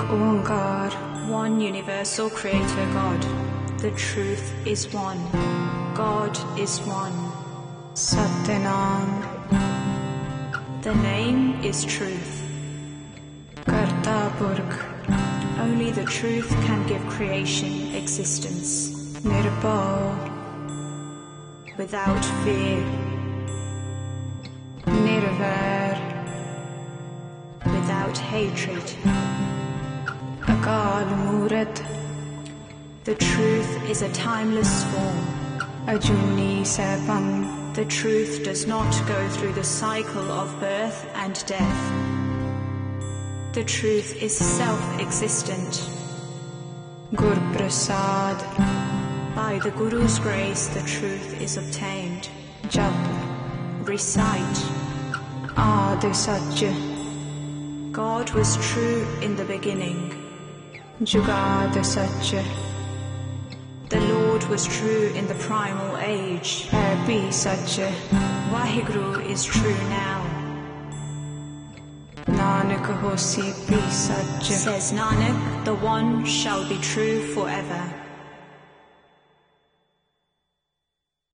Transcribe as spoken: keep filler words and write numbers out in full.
Onkar, one universal creator God. The truth is one. God is one. Satyanam, The name is truth. कर्ता पुरख, Only the truth can give creation existence. निर्भय, Without fear, निर्वैर, without hatred. अकाल मूरत, The truth is a timeless form. अजूनी सैभम, The truth does not go through the cycle of birth and death. The truth is self-existent. गुर प्रसाद, By the Guru's grace, the truth is obtained. जप, Recite. आदि सच, God was true in the beginning. जुगाद such, The Lord was true in the primal age. है भी सच, Vaheguru is true now. Nanak होसी भी सच। Says Nanak, the one shall be true forever.